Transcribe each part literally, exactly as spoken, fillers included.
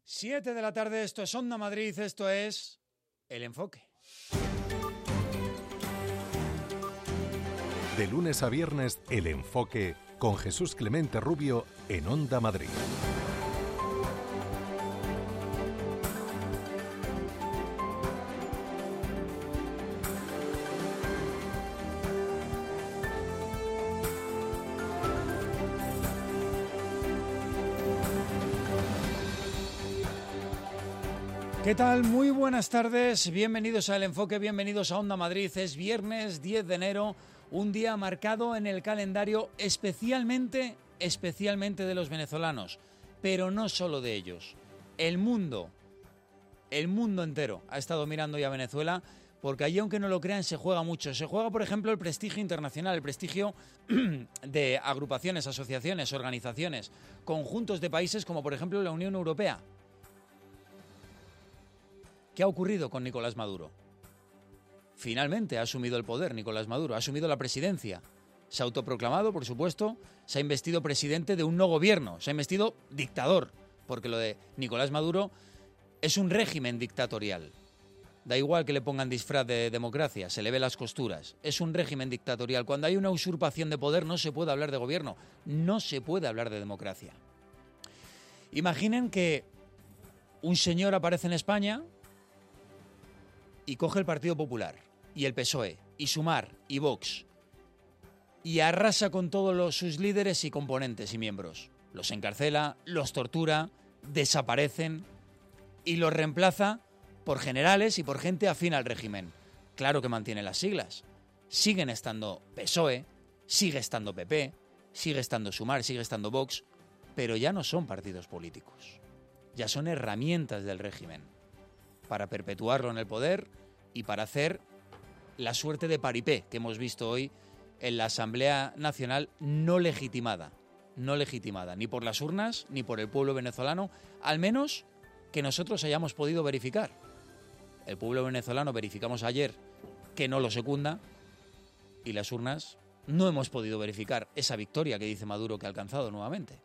Siete de la tarde, esto es Onda Madrid, esto es El Enfoque. De lunes a viernes, El Enfoque, con Jesús Clemente Rubio en Onda Madrid. ¿Qué tal? Muy buenas tardes, bienvenidos a El Enfoque, bienvenidos a Onda Madrid. Es viernes diez de enero, un día marcado en el calendario especialmente, especialmente de los venezolanos, pero no solo de ellos. El mundo, el mundo entero ha estado mirando ya a Venezuela, porque allí, aunque no lo crean, se juega mucho. Se juega, por ejemplo, el prestigio internacional, el prestigio de agrupaciones, asociaciones, organizaciones, conjuntos de países como, por ejemplo, la Unión Europea. ¿Qué ha ocurrido con Nicolás Maduro? Finalmente ha asumido el poder Nicolás Maduro, ha asumido la presidencia. Se ha autoproclamado, por supuesto, se ha investido presidente de un no gobierno, se ha investido dictador, porque lo de Nicolás Maduro es un régimen dictatorial. Da igual que le pongan disfraz de democracia, se le ve las costuras. Es un régimen dictatorial. Cuando hay una usurpación de poder no se puede hablar de gobierno, no se puede hablar de democracia. Imaginen que un señor aparece en España y coge el Partido Popular, y el P S O E, y Sumar, y Vox, y arrasa con todos los, sus líderes y componentes y miembros. Los encarcela, los tortura, desaparecen, y los reemplaza por generales y por gente afín al régimen. Claro que mantiene las siglas. Siguen estando P S O E, sigue estando P P, sigue estando Sumar, sigue estando Vox, pero ya no son partidos políticos. Ya son herramientas del régimen para perpetuarlo en el poder y para hacer la suerte de paripé que hemos visto hoy en la Asamblea Nacional no legitimada, no legitimada, ni por las urnas ni por el pueblo venezolano, al menos que nosotros hayamos podido verificar. El pueblo venezolano verificamos ayer que no lo secunda y las urnas no hemos podido verificar esa victoria que dice Maduro que ha alcanzado nuevamente.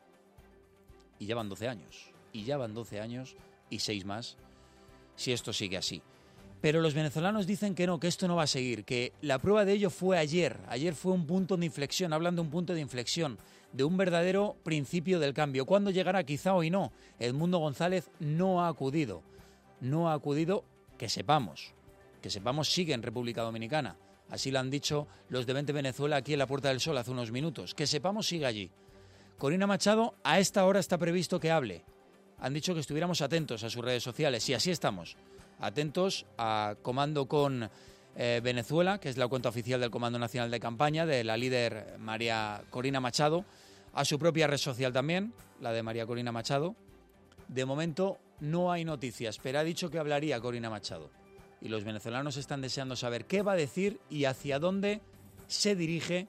Y ya van doce años, y ya van doce años y seis más si esto sigue así. Pero los venezolanos dicen que no, que esto no va a seguir, que la prueba de ello fue ayer. Ayer fue un punto de inflexión, hablan de un punto de inflexión, de un verdadero principio del cambio. ¿Cuándo llegará? Quizá hoy no. Edmundo González no ha acudido, no ha acudido, que sepamos, que sepamos sigue en República Dominicana. Así lo han dicho los de Vente Venezuela aquí en la Puerta del Sol hace unos minutos. Que sepamos sigue allí. Corina Machado a esta hora está previsto que hable. Han dicho que estuviéramos atentos a sus redes sociales, y así estamos. Atentos a Comando con eh, Venezuela, que es la cuenta oficial del Comando Nacional de Campaña, de la líder María Corina Machado, a su propia red social también, la de María Corina Machado. De momento no hay noticias, pero ha dicho que hablaría Corina Machado. Y los venezolanos están deseando saber qué va a decir y hacia dónde se dirige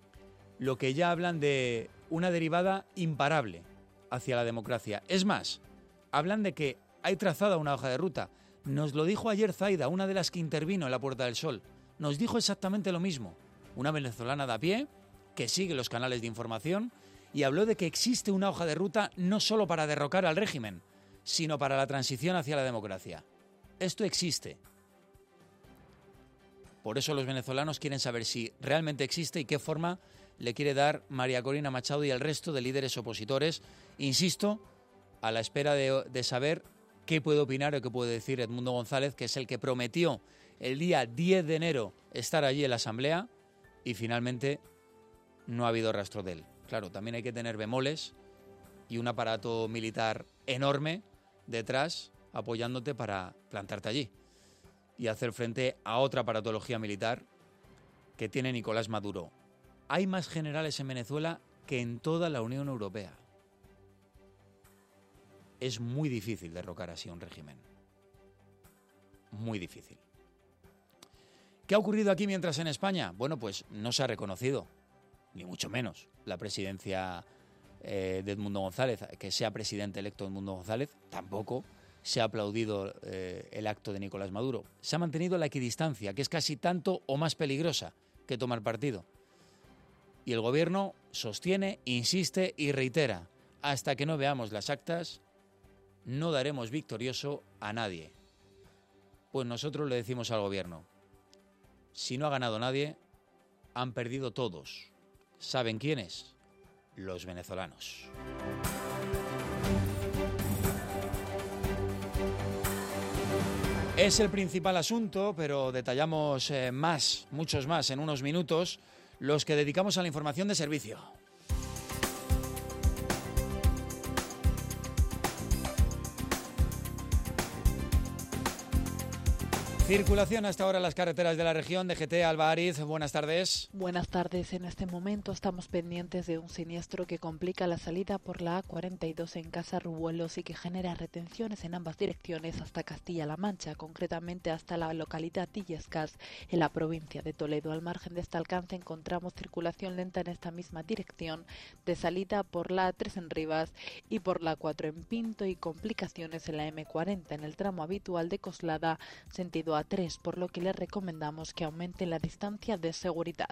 lo que ya hablan de una derivada imparable hacia la democracia. Es más, hablan de que hay trazada una hoja de ruta. Nos lo dijo ayer Zaida, una de las que intervino en la Puerta del Sol. Nos dijo exactamente lo mismo. Una venezolana de a pie, que sigue los canales de información, y habló de que existe una hoja de ruta no solo para derrocar al régimen, sino para la transición hacia la democracia. Esto existe. Por eso los venezolanos quieren saber si realmente existe y qué forma le quiere dar María Corina Machado y el resto de líderes opositores. Insisto, a la espera de, de saber qué puede opinar o qué puede decir Edmundo González, que es el que prometió el día diez de enero estar allí en la Asamblea, y finalmente no ha habido rastro de él. Claro, también hay que tener bemoles y un aparato militar enorme detrás apoyándote para plantarte allí y hacer frente a otra aparatología militar que tiene Nicolás Maduro. Hay más generales en Venezuela que en toda la Unión Europea. Es muy difícil derrocar así un régimen. Muy difícil. ¿Qué ha ocurrido aquí mientras en España? Bueno, pues no se ha reconocido, ni mucho menos, la presidencia eh, de Edmundo González, que sea presidente electo Edmundo González. Tampoco se ha aplaudido eh, el acto de Nicolás Maduro. Se ha mantenido la equidistancia, que es casi tanto o más peligrosa que tomar partido. Y el gobierno sostiene, insiste y reitera: hasta que no veamos las actas, no daremos victorioso a nadie. Pues nosotros le decimos al gobierno, si no ha ganado nadie, han perdido todos. ¿Saben quiénes? Los venezolanos. Es el principal asunto, pero detallamos eh, más, muchos más, en unos minutos, los que dedicamos a la información de servicio. Circulación hasta ahora en las carreteras de la región. D G T, Alba Ariz, buenas tardes. Buenas tardes. En este momento estamos pendientes de un siniestro que complica la salida por la A cuarenta y dos en Casa-Rubuelos y que genera retenciones en ambas direcciones hasta Castilla-La Mancha, concretamente hasta la localidad de Illescas, en la provincia de Toledo. Al margen de este alcance encontramos circulación lenta en esta misma dirección de salida por la A tres en Rivas y por la A cuatro en Pinto y complicaciones en la eme cuarenta en el tramo habitual de Coslada, sentido A tres, por lo que les recomendamos que aumente la distancia de seguridad.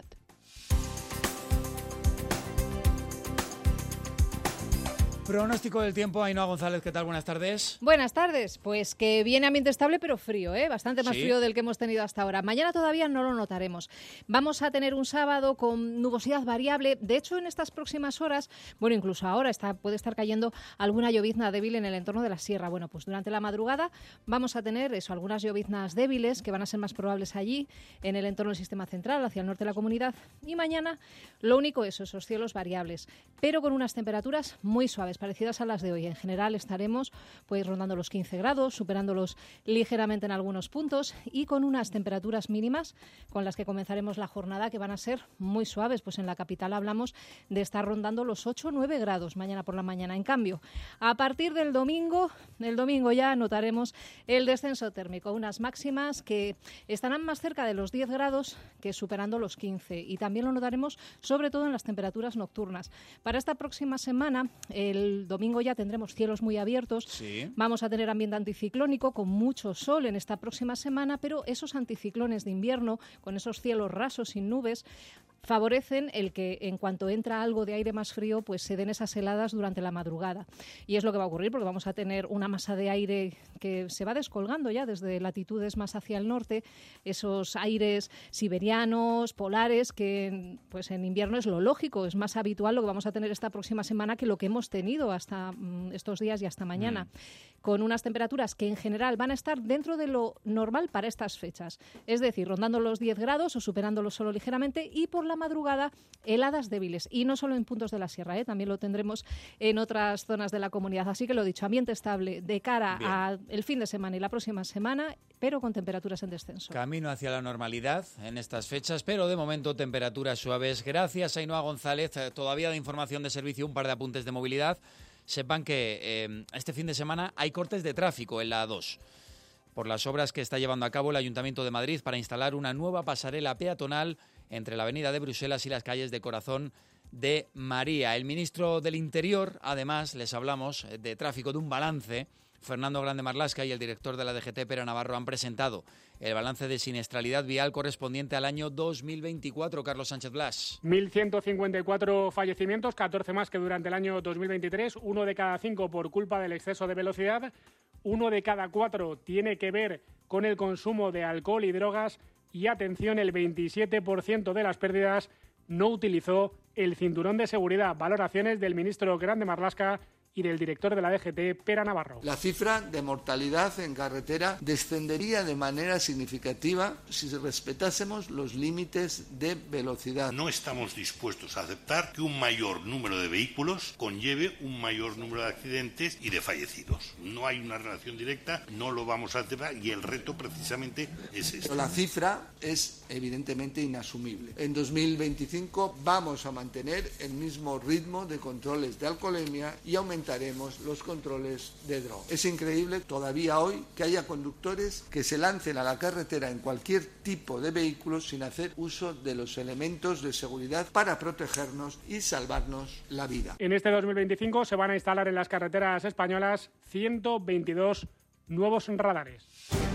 Pronóstico del tiempo, Ainhoa González, ¿qué tal? Buenas tardes. Buenas tardes, pues que viene ambiente estable pero frío, ¿eh? Bastante más ¿Sí? frío del que hemos tenido hasta ahora. Mañana todavía no lo notaremos. Vamos a tener un sábado con nubosidad variable. De hecho, en estas próximas horas, bueno, incluso ahora está, puede estar cayendo alguna llovizna débil en el entorno de la sierra. Bueno, pues durante la madrugada vamos a tener eso, algunas lloviznas débiles que van a ser más probables allí, en el entorno del sistema central, hacia el norte de la comunidad. Y mañana, lo único eso, esos cielos variables, pero con unas temperaturas muy suaves, parecidas a las de hoy. En general estaremos pues rondando los quince grados, superándolos ligeramente en algunos puntos y con unas temperaturas mínimas con las que comenzaremos la jornada que van a ser muy suaves. Pues en la capital hablamos de estar rondando los ocho o nueve grados mañana por la mañana. En cambio, a partir del domingo, el domingo ya notaremos el descenso térmico, unas máximas que estarán más cerca de los diez grados que superando los quince, y también lo notaremos sobre todo en las temperaturas nocturnas. Para esta próxima semana, el El domingo ya tendremos cielos muy abiertos, sí. Vamos a tener ambiente anticiclónico con mucho sol en esta próxima semana, pero esos anticiclones de invierno, con esos cielos rasos sin nubes, favorecen el que en cuanto entra algo de aire más frío, pues se den esas heladas durante la madrugada. Y es lo que va a ocurrir porque vamos a tener una masa de aire que se va descolgando ya desde latitudes más hacia el norte, esos aires siberianos, polares, que pues en invierno es lo lógico, es más habitual lo que vamos a tener esta próxima semana que lo que hemos tenido hasta mm, estos días y hasta mañana. Mm. Con unas temperaturas que en general van a estar dentro de lo normal para estas fechas, es decir, rondando los diez grados o superándolos solo ligeramente, y por la madrugada heladas débiles, y no solo en puntos de la sierra, ¿eh? También lo tendremos en otras zonas de la comunidad. Así que lo dicho, ambiente estable de cara al fin de semana y la próxima semana, pero con temperaturas en descenso. Camino hacia la normalidad en estas fechas, pero de momento temperaturas suaves. Gracias, Ainhoa González. Todavía de información de servicio, un par de apuntes de movilidad. Sepan que eh, este fin de semana hay cortes de tráfico en la A dos por las obras que está llevando a cabo el Ayuntamiento de Madrid para instalar una nueva pasarela peatonal entre la avenida de Bruselas y las calles de Corazón de María. El ministro del Interior, además, les hablamos de tráfico, de un balance. Fernando Grande Marlaska y el director de la D G T, Pere Navarro, han presentado el balance de siniestralidad vial correspondiente al año dos mil veinticuatro. Carlos Sánchez Blas. mil ciento cincuenta y cuatro fallecimientos, catorce más que durante el año dos mil veintitrés, uno de cada cinco por culpa del exceso de velocidad, uno de cada cuatro tiene que ver con el consumo de alcohol y drogas y, atención, el veintisiete por ciento de las pérdidas no utilizó el cinturón de seguridad. Valoraciones del ministro Grande Marlaska y del director de la D G T, Pere Navarro. La cifra de mortalidad en carretera descendería de manera significativa si respetásemos los límites de velocidad. No estamos dispuestos a aceptar que un mayor número de vehículos conlleve un mayor número de accidentes y de fallecidos. No hay una relación directa, no lo vamos a aceptar, y el reto precisamente es este. Pero la cifra es evidentemente inasumible. En dos mil veinticinco vamos a mantener el mismo ritmo de controles de alcoholemia y aumentar los controles de droga. Es increíble todavía hoy que haya conductores que se lancen a la carretera en cualquier tipo de vehículo sin hacer uso de los elementos de seguridad para protegernos y salvarnos la vida. En este dos mil veinticinco se van a instalar en las carreteras españolas ciento veintidós nuevos radares.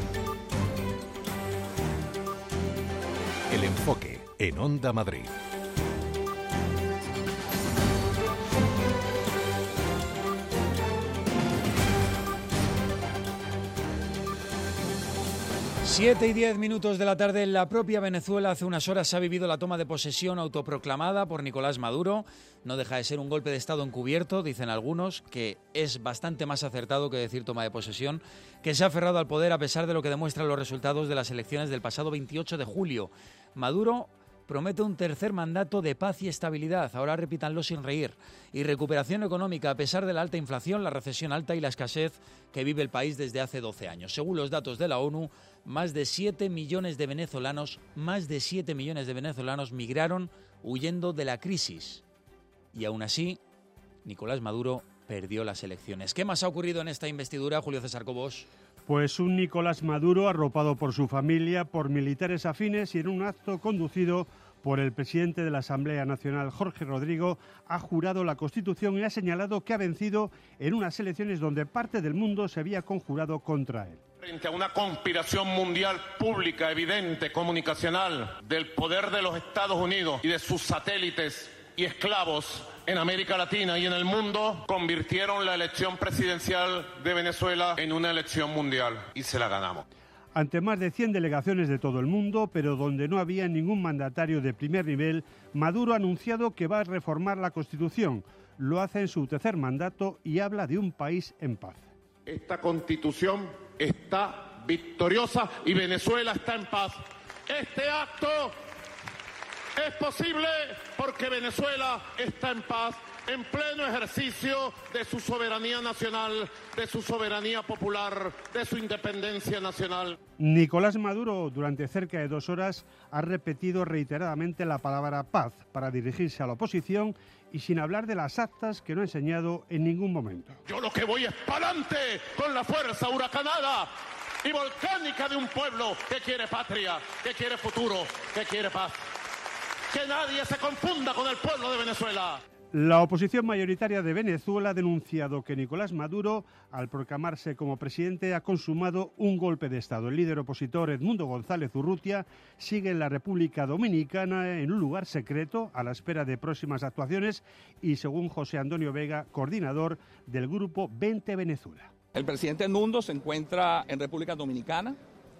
El enfoque en Onda Madrid. Siete y diez minutos de la tarde en la propia Venezuela. Hace unas horas se ha vivido la toma de posesión autoproclamada por Nicolás Maduro. No deja de ser un golpe de Estado encubierto, dicen algunos, que es bastante más acertado que decir toma de posesión, que se ha aferrado al poder a pesar de lo que demuestran los resultados de las elecciones del pasado veintiocho de julio. Maduro promete un tercer mandato de paz y estabilidad, ahora repítanlo sin reír, y recuperación económica a pesar de la alta inflación, la recesión alta y la escasez que vive el país desde hace doce años. Según los datos de la ONU, más de siete millones de venezolanos, más de siete millones de venezolanos migraron huyendo de la crisis. Y aún así, Nicolás Maduro perdió las elecciones. ¿Qué más ha ocurrido en esta investidura, Julio César Cobos? Pues un Nicolás Maduro arropado por su familia, por militares afines y en un acto conducido por el presidente de la Asamblea Nacional, Jorge Rodrigo, ha jurado la Constitución y ha señalado que ha vencido en unas elecciones donde parte del mundo se había conjurado contra él. Frente a una conspiración mundial pública, evidente, comunicacional, del poder de los Estados Unidos y de sus satélites y esclavos en América Latina y en el mundo, convirtieron la elección presidencial de Venezuela en una elección mundial y se la ganamos. Ante más de cien delegaciones de todo el mundo, pero donde no había ningún mandatario de primer nivel, Maduro ha anunciado que va a reformar la Constitución. Lo hace en su tercer mandato y habla de un país en paz. Esta Constitución está victoriosa y Venezuela está en paz. Este acto es posible porque Venezuela está en paz, en pleno ejercicio de su soberanía nacional, de su soberanía popular, de su independencia nacional. Nicolás Maduro, durante cerca de dos horas, ha repetido reiteradamente la palabra paz para dirigirse a la oposición y sin hablar de las actas que no ha enseñado en ningún momento. Yo lo que voy es para adelante con la fuerza huracanada y volcánica de un pueblo que quiere patria, que quiere futuro, que quiere paz. Que nadie se confunda con el pueblo de Venezuela. La oposición mayoritaria de Venezuela ha denunciado que Nicolás Maduro, al proclamarse como presidente, ha consumado un golpe de Estado. El líder opositor Edmundo González Urrutia sigue en la República Dominicana en un lugar secreto a la espera de próximas actuaciones y, según José Antonio Vega, coordinador del grupo veinte Venezuela. El presidente Edmundo se encuentra en República Dominicana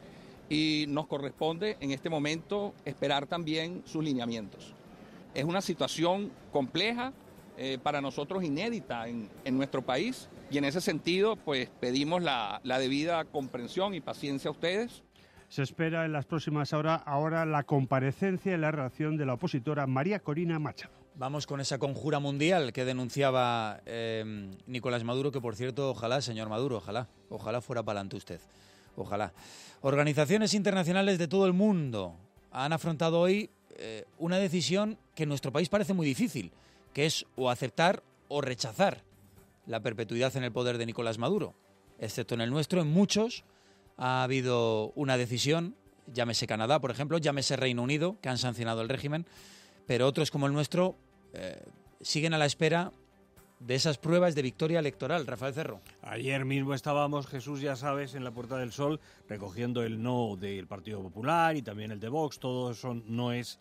y nos corresponde en este momento esperar también sus lineamientos. Es una situación compleja, eh, para nosotros inédita en, en nuestro país y en ese sentido pues pedimos la, la debida comprensión y paciencia a ustedes. Se espera en las próximas horas ahora la comparecencia y la reacción de la opositora María Corina Machado. Vamos con esa conjura mundial que denunciaba eh, Nicolás Maduro, que por cierto, ojalá, señor Maduro, ojalá, ojalá fuera para adelante usted, ojalá. Organizaciones internacionales de todo el mundo han afrontado hoy eh, una decisión que en nuestro país parece muy difícil, que es o aceptar o rechazar la perpetuidad en el poder de Nicolás Maduro. Excepto en el nuestro, en muchos ha habido una decisión, llámese Canadá, por ejemplo, llámese Reino Unido, que han sancionado el régimen, pero otros como el nuestro eh, siguen a la espera de esas pruebas de victoria electoral. Rafael Cerro. Ayer mismo estábamos, Jesús, ya sabes, en la Puerta del Sol, recogiendo el no del Partido Popular y también el de Vox. Todo eso no es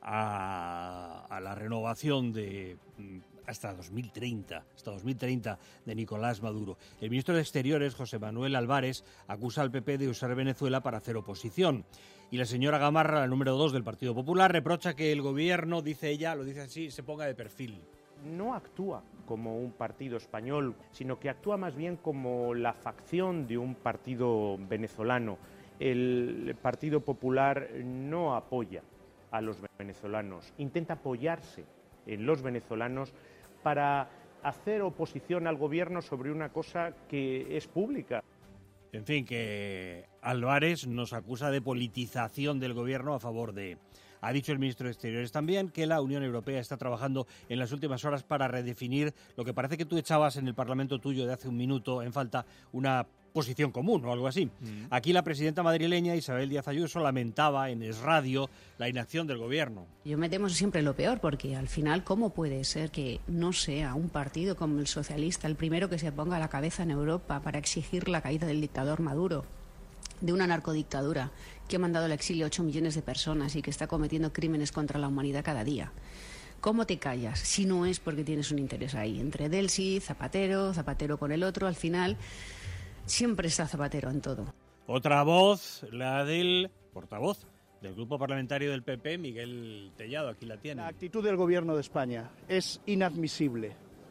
a, a la renovación de hasta dos mil treinta, hasta dos mil treinta de Nicolás Maduro. El ministro de Exteriores, José Manuel Álvarez, acusa al P P de usar Venezuela para hacer oposición. Y la señora Gamarra, la número dos del Partido Popular, reprocha que el gobierno, dice ella, lo dice así, se ponga de perfil. No actúa como un partido español, sino que actúa más bien como la facción de un partido venezolano. El Partido Popular no apoya a los venezolanos, intenta apoyarse en los venezolanos para hacer oposición al gobierno sobre una cosa que es pública. En fin, que Álvarez nos acusa de politización del gobierno a favor de... Ha dicho el ministro de Exteriores también que la Unión Europea está trabajando en las últimas horas para redefinir lo que parece que tú echabas en el Parlamento tuyo de hace un minuto en falta, una posición común o algo así. Mm. Aquí la presidenta madrileña Isabel Díaz Ayuso lamentaba en Es Radio la inacción del gobierno. Yo me temo siempre lo peor, porque al final, ¿cómo puede ser que no sea un partido como el socialista el primero que se ponga a la cabeza en Europa para exigir la caída del dictador Maduro, de una narcodictadura que ha mandado al exilio a ocho millones de personas y que está cometiendo crímenes contra la humanidad cada día? ¿Cómo te callas si no es porque tienes un interés ahí? Entre Delsi, Zapatero, Zapatero con el otro, al final siempre está Zapatero en todo. Otra voz, la del portavoz del Grupo Parlamentario del P P, Miguel Tellado, aquí la tiene. La actitud del Gobierno de España es inadmisible.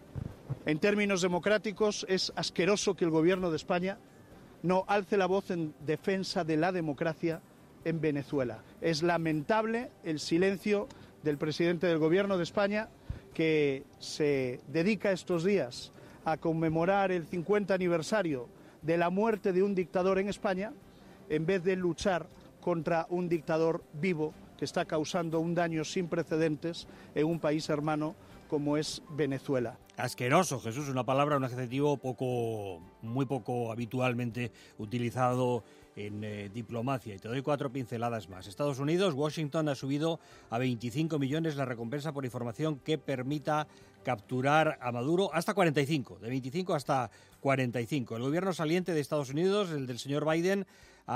En términos democráticos, es asqueroso que el Gobierno de España no alce la voz en defensa de la democracia en Venezuela. Es lamentable el silencio del presidente del Gobierno de España, que se dedica estos días a conmemorar el cincuenta aniversario de la muerte de un dictador en España, en vez de luchar contra un dictador vivo que está causando un daño sin precedentes en un país hermano como es Venezuela. Asqueroso, Jesús, una palabra, un adjetivo poco, muy poco habitualmente utilizado en eh, diplomacia. Y te doy cuatro pinceladas más. Estados Unidos, Washington ha subido a veinticinco millones la recompensa por información que permita capturar a Maduro, hasta cuarenta y cinco, de veinticinco hasta cuarenta y cinco. El gobierno saliente de Estados Unidos, el del señor Biden,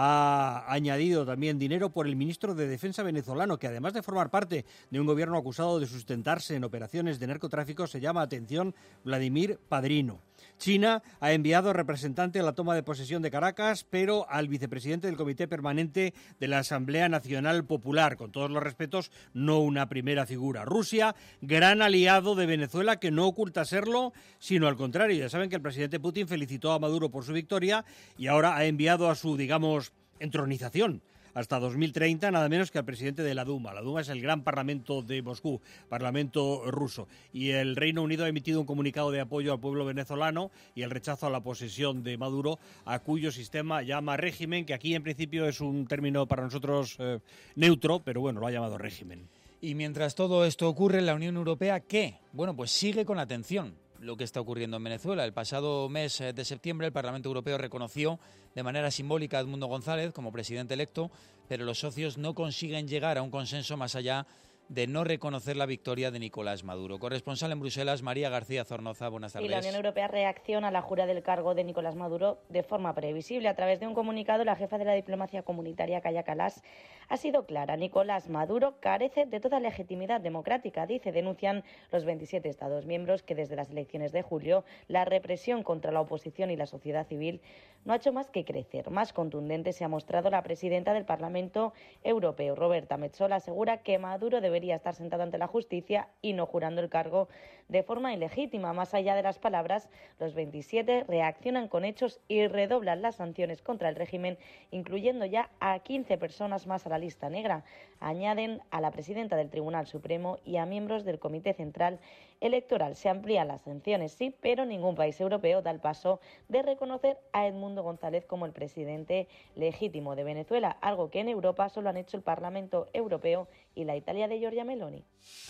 ha añadido también dinero por el ministro de Defensa venezolano, que además de formar parte de un gobierno acusado de sustentarse en operaciones de narcotráfico, se llama, atención, Vladimir Padrino. China ha enviado representante a la toma de posesión de Caracas, pero al vicepresidente del Comité Permanente de la Asamblea Nacional Popular, con todos los respetos, no una primera figura. Rusia, gran aliado de Venezuela, que no oculta serlo, sino al contrario. Ya saben que el presidente Putin felicitó a Maduro por su victoria y ahora ha enviado a su, digamos, entronización hasta dos mil treinta, nada menos que al presidente de la Duma. La Duma es el gran parlamento de Moscú, parlamento ruso. Y el Reino Unido ha emitido un comunicado de apoyo al pueblo venezolano y el rechazo a la posesión de Maduro, a cuyo sistema llama régimen, que aquí en principio es un término para nosotros eh, neutro, pero bueno, lo ha llamado régimen. Y mientras todo esto ocurre, la Unión Europea, ¿qué? Bueno, pues sigue con atención lo que está ocurriendo en Venezuela. El pasado mes de septiembre el Parlamento Europeo reconoció de manera simbólica a Edmundo González como presidente electo, pero los socios no consiguen llegar a un consenso más allá de no reconocer la victoria de Nicolás Maduro. Corresponsal en Bruselas, María García Zornoza, buenas tardes. Y la Unión Europea reacciona a la jura del cargo de Nicolás Maduro de forma previsible. A través de un comunicado, la jefa de la diplomacia comunitaria, Kaja Kallas, ha sido clara. Nicolás Maduro carece de toda legitimidad democrática, dice. Denuncian los veintisiete Estados miembros que desde las elecciones de julio la represión contra la oposición y la sociedad civil no ha hecho más que crecer. Más contundente se ha mostrado la presidenta del Parlamento Europeo, Roberta Metsola, asegura que Maduro debería estar sentado ante la justicia y no jurando el cargo de forma ilegítima. Más allá de las palabras, los veintisiete reaccionan con hechos y redoblan las sanciones contra el régimen, incluyendo ya a quince personas más a la lista negra. Añaden a la presidenta del Tribunal Supremo y a miembros del Comité Central Electoral. Se amplían las sanciones, sí, pero ningún país europeo da el paso de reconocer a Edmundo González como el presidente legítimo de Venezuela, algo que en Europa solo han hecho el Parlamento Europeo y la Italia de Giorgia Meloni.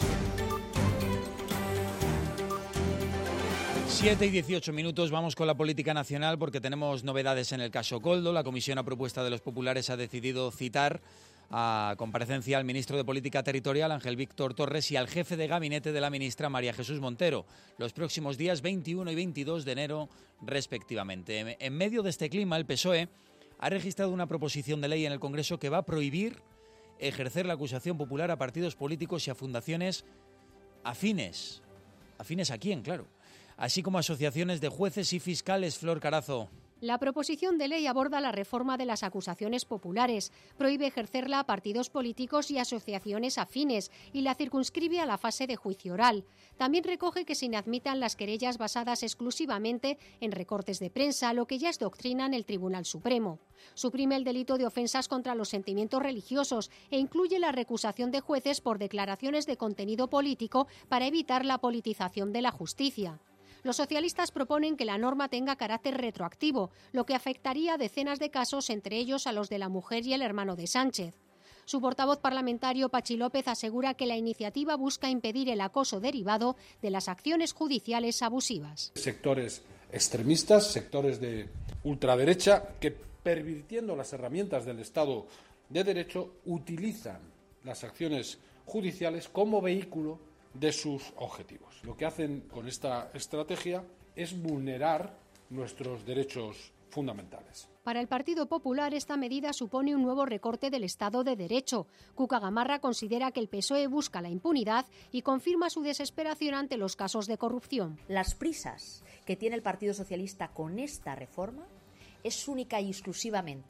siete y dieciocho minutos, vamos con la política nacional porque tenemos novedades en el caso Koldo. La comisión a propuesta de los populares ha decidido citar a comparecencia al ministro de Política Territorial, Ángel Víctor Torres, y al jefe de gabinete de la ministra, María Jesús Montero, los próximos días veintiuno y veintidós de enero, respectivamente. En medio de este clima, el P S O E ha registrado una proposición de ley en el Congreso que va a prohibir ejercer la acusación popular a partidos políticos y a fundaciones afines. ¿Afines a quién? Claro. Así como asociaciones de jueces y fiscales. Flor Carazo. La proposición de ley aborda la reforma de las acusaciones populares, prohíbe ejercerla a partidos políticos y asociaciones afines y la circunscribe a la fase de juicio oral. También recoge que se inadmitan las querellas basadas exclusivamente en recortes de prensa, lo que ya es doctrina en el Tribunal Supremo. Suprime el delito de ofensas contra los sentimientos religiosos e incluye la recusación de jueces por declaraciones de contenido político para evitar la politización de la justicia. Los socialistas proponen que la norma tenga carácter retroactivo, lo que afectaría a decenas de casos, entre ellos a los de la mujer y el hermano de Sánchez. Su portavoz parlamentario, Pachi López, asegura que la iniciativa busca impedir el acoso derivado de las acciones judiciales abusivas. Sectores extremistas, sectores de ultraderecha, que pervirtiendo las herramientas del Estado de Derecho, utilizan las acciones judiciales como vehículo de sus objetivos. Lo que hacen con esta estrategia es vulnerar nuestros derechos fundamentales. Para el Partido Popular, esta medida supone un nuevo recorte del Estado de Derecho. Cuca Gamarra considera que el P S O E busca la impunidad y confirma su desesperación ante los casos de corrupción. Las prisas que tiene el Partido Socialista con esta reforma es única y exclusivamente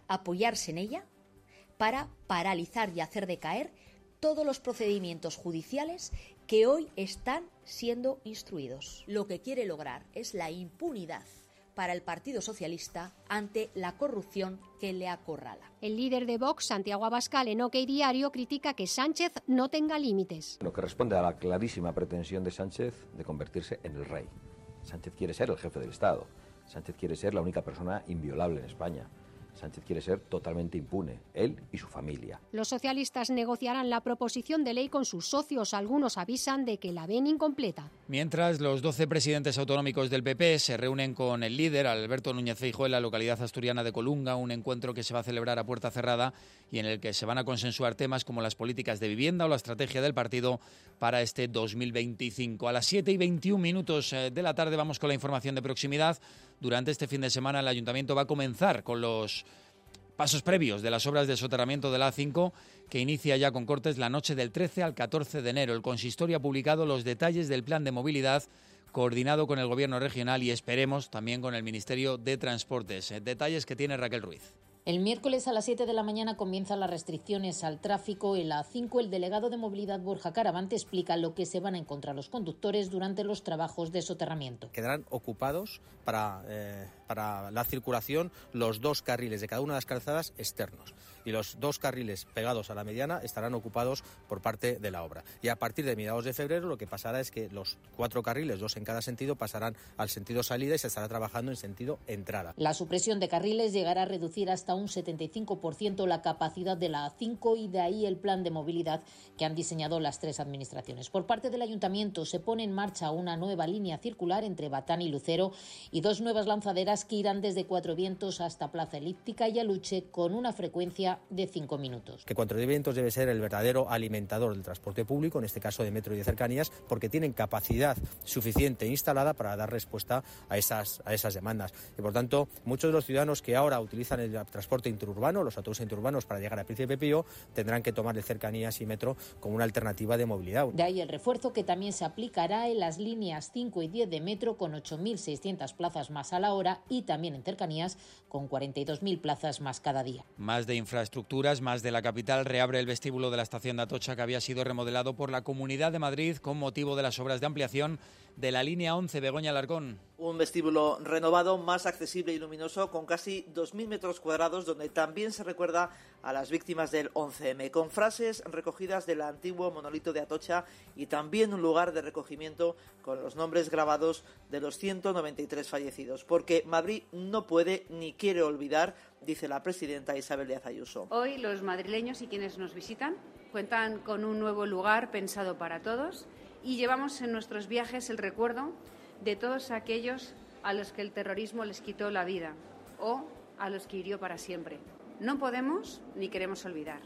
apoyarse en ella para paralizar y hacer decaer todos los procedimientos judiciales que hoy están siendo instruidos. Lo que quiere lograr es la impunidad para el Partido Socialista ante la corrupción que le acorrala. El líder de Vox, Santiago Abascal, en OK Diario, critica que Sánchez no tenga límites. Lo que responde a la clarísima pretensión de Sánchez de convertirse en el rey. Sánchez quiere ser el jefe del Estado. Sánchez quiere ser la única persona inviolable en España. Sánchez quiere ser totalmente impune, él y su familia. Los socialistas negociarán la proposición de ley con sus socios. Algunos avisan de que la ven incompleta. Mientras, los doce presidentes autonómicos del P P se reúnen con el líder, Alberto Núñez Feijóo, en la localidad asturiana de Colunga, un encuentro que se va a celebrar a puerta cerrada y en el que se van a consensuar temas como las políticas de vivienda o la estrategia del partido para este dos mil veinticinco. A las siete y veintiún minutos de la tarde vamos con la información de proximidad. Durante este fin de semana el Ayuntamiento va a comenzar con los pasos previos de las obras de soterramiento de la A cinco, que inicia ya con cortes la noche del trece al catorce de enero. El consistorio ha publicado los detalles del plan de movilidad coordinado con el Gobierno regional y esperemos también con el Ministerio de Transportes. Detalles que tiene Raquel Ruiz. El miércoles a las siete de la mañana comienzan las restricciones al tráfico en la A cinco. El delegado de movilidad Borja Caravante explica lo que se van a encontrar los conductores durante los trabajos de soterramiento. Quedarán ocupados para, eh, para la circulación los dos carriles de cada una de las calzadas externos y los dos carriles pegados a la mediana estarán ocupados por parte de la obra. Y a partir de mediados de febrero lo que pasará es que los cuatro carriles, dos en cada sentido, pasarán al sentido salida y se estará trabajando en sentido entrada. La supresión de carriles llegará a reducir hasta un setenta y cinco por ciento la capacidad de la A cinco y de ahí el plan de movilidad que han diseñado las tres administraciones. Por parte del Ayuntamiento se pone en marcha una nueva línea circular entre Batán y Lucero y dos nuevas lanzaderas que irán desde Cuatro Vientos hasta Plaza Elíptica y Aluche con una frecuencia de cinco minutos. Que Cuatro Vientos debe ser el verdadero alimentador del transporte público, en este caso de metro y de cercanías, porque tienen capacidad suficiente instalada para dar respuesta a esas, a esas demandas. Y por tanto, muchos de los ciudadanos que ahora utilizan el transporte interurbano, los autobuses interurbanos para llegar a Príncipe Pío, tendrán que tomar de cercanías y metro como una alternativa de movilidad. De ahí el refuerzo que también se aplicará en las líneas cinco y diez de metro con ocho mil seiscientas plazas más a la hora y también en cercanías con cuarenta y dos mil plazas más cada día. Más de infraestructuras, más de la capital, reabre el vestíbulo de la estación de Atocha que había sido remodelado por la Comunidad de Madrid con motivo de las obras de ampliación de la línea once. Begoña Alarcón. Un vestíbulo renovado, más accesible y luminoso, con casi dos mil metros cuadrados, donde también se recuerda a las víctimas del once eme, con frases recogidas del antiguo monolito de Atocha y también un lugar de recogimiento con los nombres grabados de los ciento noventa y tres fallecidos. Porque Madrid no puede ni quiere olvidar, dice la presidenta Isabel Díaz Ayuso. Hoy los madrileños y quienes nos visitan cuentan con un nuevo lugar pensado para todos y llevamos en nuestros viajes el recuerdo de todos aquellos a los que el terrorismo les quitó la vida o a los que hirió para siempre. No podemos ni queremos olvidar.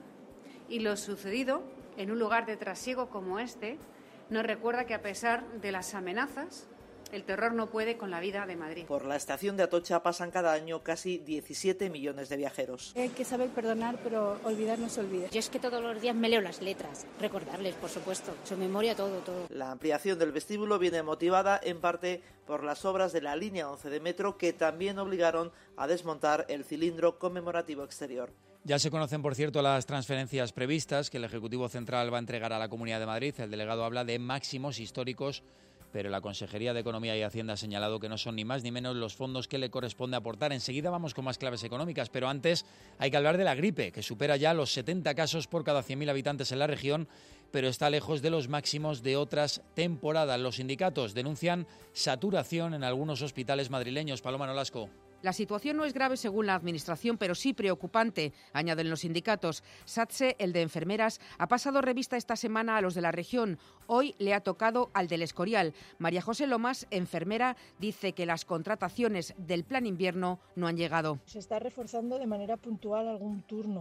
Y lo sucedido en un lugar de trasiego como este nos recuerda que a pesar de las amenazas, el terror no puede con la vida de Madrid. Por la estación de Atocha pasan cada año casi diecisiete millones de viajeros. Hay que saber perdonar, pero olvidar no se olvida. Yo es que todos los días me leo las letras, recordarles, por supuesto, su memoria, todo, todo. La ampliación del vestíbulo viene motivada en parte por las obras de la línea once de metro que también obligaron a desmontar el cilindro conmemorativo exterior. Ya se conocen, por cierto, las transferencias previstas que el Ejecutivo Central va a entregar a la Comunidad de Madrid. El delegado habla de máximos históricos, pero la Consejería de Economía y Hacienda ha señalado que no son ni más ni menos los fondos que le corresponde aportar. Enseguida vamos con más claves económicas, pero antes hay que hablar de la gripe, que supera ya los setenta casos por cada cien mil habitantes en la región, pero está lejos de los máximos de otras temporadas. Los sindicatos denuncian saturación en algunos hospitales madrileños. Paloma Nolasco. La situación no es grave según la Administración, pero sí preocupante, añaden los sindicatos. SATSE, el de enfermeras, ha pasado revista esta semana a los de la región. Hoy le ha tocado al del Escorial. María José Lomas, enfermera, dice que las contrataciones del plan invierno no han llegado. Se está reforzando de manera puntual algún turno,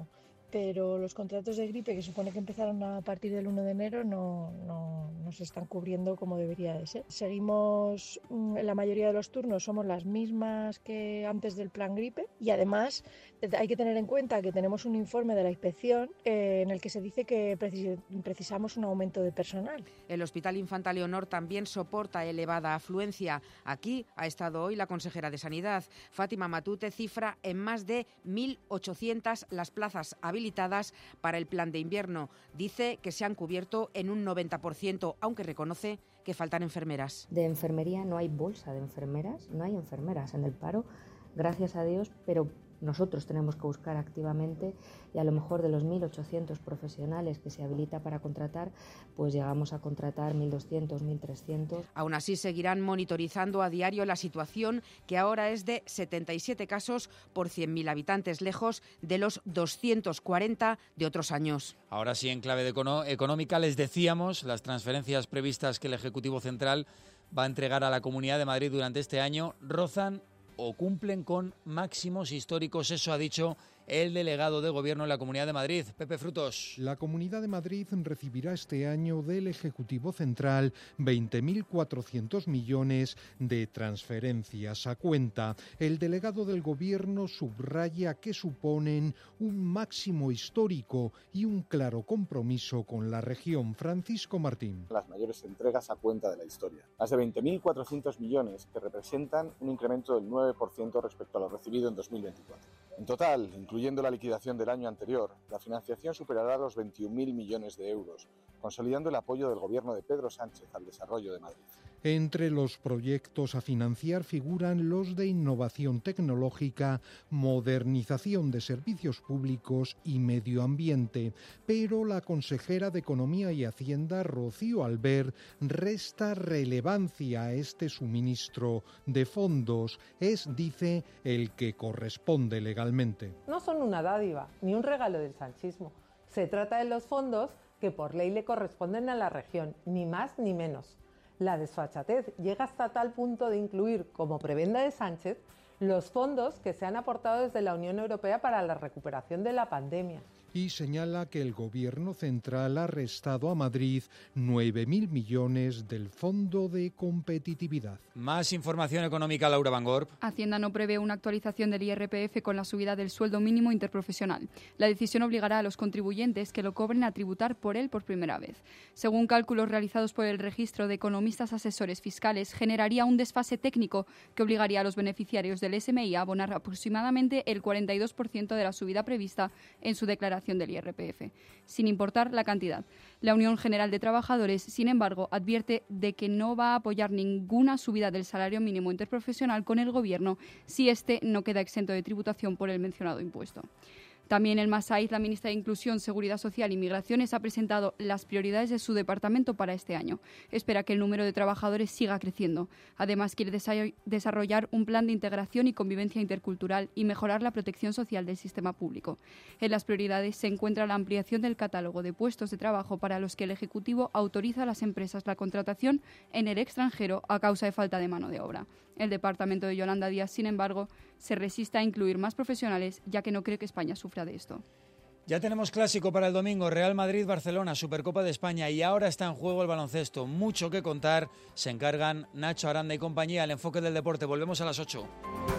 pero los contratos de gripe que supone que empezaron a partir del uno de enero no, no, no se están cubriendo como debería de ser. Seguimos, en la mayoría de los turnos somos las mismas que antes del plan gripe y además hay que tener en cuenta que tenemos un informe de la inspección eh, en el que se dice que precis- precisamos un aumento de personal. El Hospital Infanta Leonor también soporta elevada afluencia. Aquí ha estado hoy la consejera de Sanidad. Fátima Matute cifra en más de mil ochocientas las plazas habilitadas para el plan de invierno. Dice que se han cubierto en un noventa por ciento, aunque reconoce que faltan enfermeras. De enfermería no hay bolsa de enfermeras, no hay enfermeras en el paro, gracias a Dios, pero nosotros tenemos que buscar activamente y a lo mejor de los mil ochocientos profesionales que se habilita para contratar, pues llegamos a contratar mil doscientos, mil trescientos. Aún así seguirán monitorizando a diario la situación, que ahora es de setenta y siete casos por cien mil habitantes, lejos de los doscientos cuarenta de otros años. Ahora sí, en clave de econo- económica, les decíamos, las transferencias previstas que el Ejecutivo Central va a entregar a la Comunidad de Madrid durante este año rozan o cumplen con máximos históricos. Eso ha dicho el delegado de Gobierno en la Comunidad de Madrid, Pepe Frutos. La Comunidad de Madrid recibirá este año del Ejecutivo Central veinte mil cuatrocientos millones de transferencias a cuenta. El delegado del Gobierno subraya que suponen un máximo histórico y un claro compromiso con la región. Francisco Martín. Las mayores entregas a cuenta de la historia. Más de veinte mil cuatrocientos millones que representan un incremento del nueve por ciento respecto a lo recibido en dos mil veinticuatro. En total, incluyendo la liquidación del año anterior, la financiación superará los veintiún mil millones de euros, consolidando el apoyo del Gobierno de Pedro Sánchez al desarrollo de Madrid. Entre los proyectos a financiar figuran los de innovación tecnológica, modernización de servicios públicos y medio ambiente. Pero la consejera de Economía y Hacienda, Rocío Albert, resta relevancia a este suministro de fondos. Es, dice, el que corresponde legalmente. No son una dádiva ni un regalo del sanchismo. Se trata de los fondos que por ley le corresponden a la región, ni más ni menos. La desfachatez llega hasta tal punto de incluir como prebenda de Sánchez los fondos que se han aportado desde la Unión Europea para la recuperación de la pandemia. Y señala que el Gobierno central ha restado a Madrid nueve mil millones del Fondo de Competitividad. Más información económica, Laura Van Gorp. Hacienda no prevé una actualización del I R P F con la subida del sueldo mínimo interprofesional. La decisión obligará a los contribuyentes que lo cobren a tributar por él por primera vez. Según cálculos realizados por el Registro de Economistas Asesores Fiscales, generaría un desfase técnico que obligaría a los beneficiarios del S M I a abonar aproximadamente el cuarenta y dos por ciento de la subida prevista en su declaración del I R P F, sin importar la cantidad. La Unión General de Trabajadores, sin embargo, advierte de que no va a apoyar ninguna subida del salario mínimo interprofesional con el Gobierno si este no queda exento de tributación por el mencionado impuesto. También en Masaiz, la ministra de Inclusión, Seguridad Social y Migraciones ha presentado las prioridades de su departamento para este año. Espera que el número de trabajadores siga creciendo. Además, quiere desarrollar un plan de integración y convivencia intercultural y mejorar la protección social del sistema público. En las prioridades se encuentra la ampliación del catálogo de puestos de trabajo para los que el Ejecutivo autoriza a las empresas la contratación en el extranjero a causa de falta de mano de obra. El departamento de Yolanda Díaz, sin embargo, se resiste a incluir más profesionales, ya que no cree que España sufra de esto. Ya tenemos clásico para el domingo, Real Madrid-Barcelona, Supercopa de España, y ahora está en juego el baloncesto. Mucho que contar, se encargan Nacho Aranda y compañía, el enfoque del deporte. Volvemos a las ocho.